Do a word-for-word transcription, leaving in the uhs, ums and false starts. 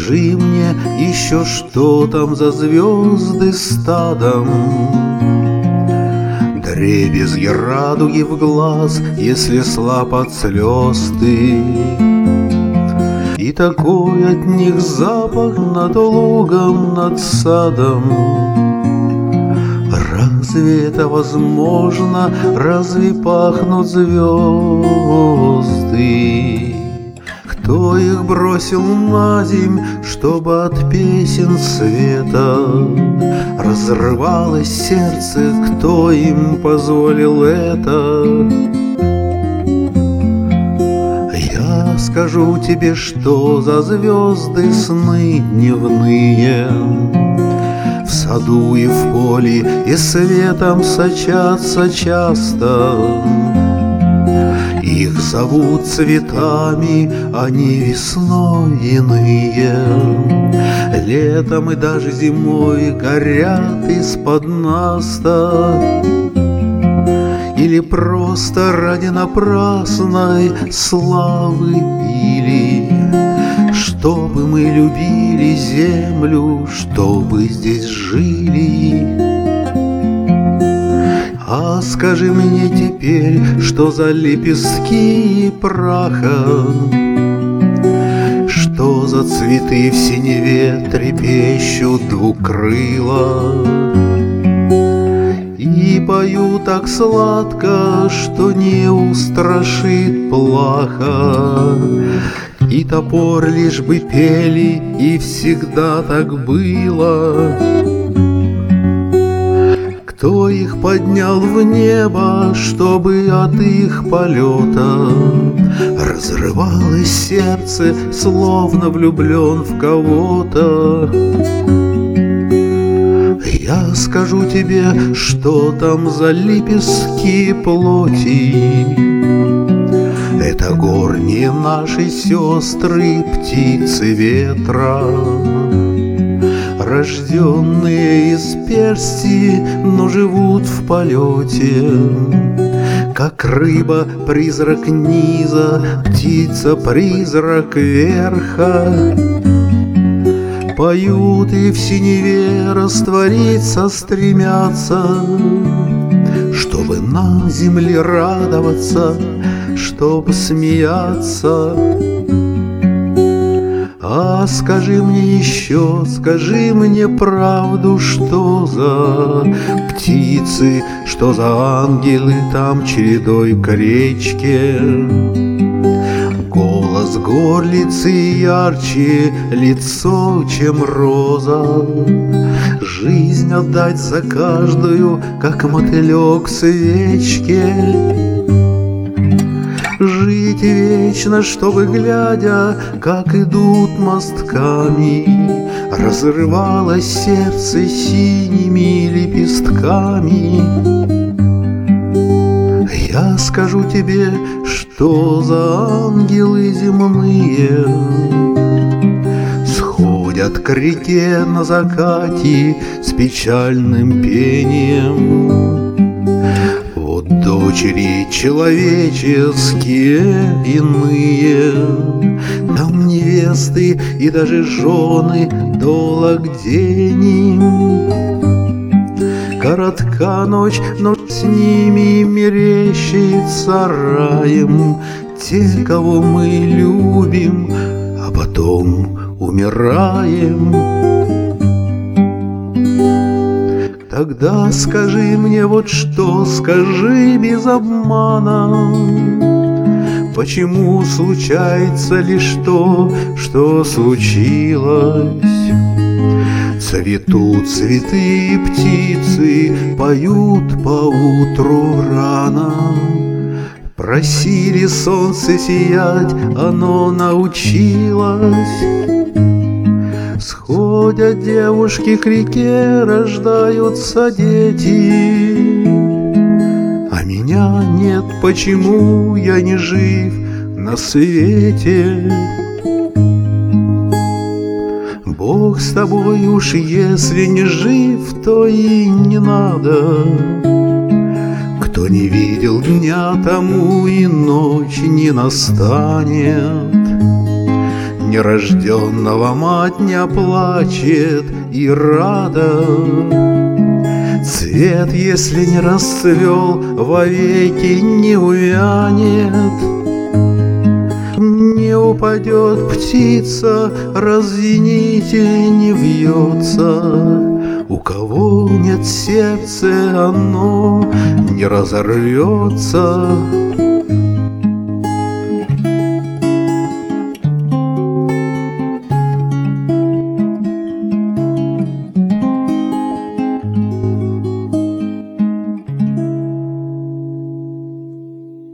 Скажи мне еще, что там за звезды стадом? Дребезги радуги в глаз, если слаб от слез ты. И такой от них запах над лугом, над садом. Разве это возможно? Разве пахнут звезды? Кто их бросил на земь, чтобы от песен света разрывалось сердце? Кто им позволил это? Я скажу тебе, что за звезды сны дневные в саду и в поле и светом сочатся часто. Их зовут цветами, они весной иные, летом и даже зимой горят из-под наста. Или просто ради напрасной славы, или чтобы мы любили землю, чтобы здесь жили. А скажи мне теперь, что за лепестки праха, что за цветы в синеве трепещут двукрыло и поют так сладко, что не устрашит плаха. И топор лишь бы пели, и всегда так было. Кто их поднял в небо, чтобы от их полета разрывалось сердце, словно влюблен в кого-то? Я скажу тебе, что там за лепестки плоти. Это горние наши сестры, птицы ветра, рожденные из персти, но живут в полете. Как рыба — призрак низа, птица — призрак верха. Поют и в синеве раствориться стремятся, чтобы на земле радоваться, чтоб смеяться. А скажи мне еще, скажи мне правду, что за птицы, что за ангелы там чередой к речке. Голос горлицы ярче лицо, чем роза. Жизнь отдать за каждую, как мотылек свечке. Жить вечно, чтобы, глядя, как идут мостками, разрывалось сердце синими лепестками. Я скажу тебе, что за ангелы земные сходят к реке на закате с печальным пением. Вот дочери человеческие иные, там невесты и даже жены долог день им. Коротка ночь, но с ними мерещится раем те, кого мы любим, а потом умираем. Тогда скажи мне вот что, скажи без обмана, почему случается лишь то, что случилось? Цветут цветы и птицы, поют поутру рано. Просили солнце сиять, оно научилось. Сходят девушки к реке, рождаются дети. А меня нет, почему я не жив на свете? Бог с тобой уж, если не жив, то и не надо. Кто не видел дня, тому и ночь не настанет. нерожденного мать не оплачет и рада. Цвет, если не расцвел, вовеки не увянет. Не упадет птица, разъяните, не вьется. У кого нет сердца, оно не разорвется.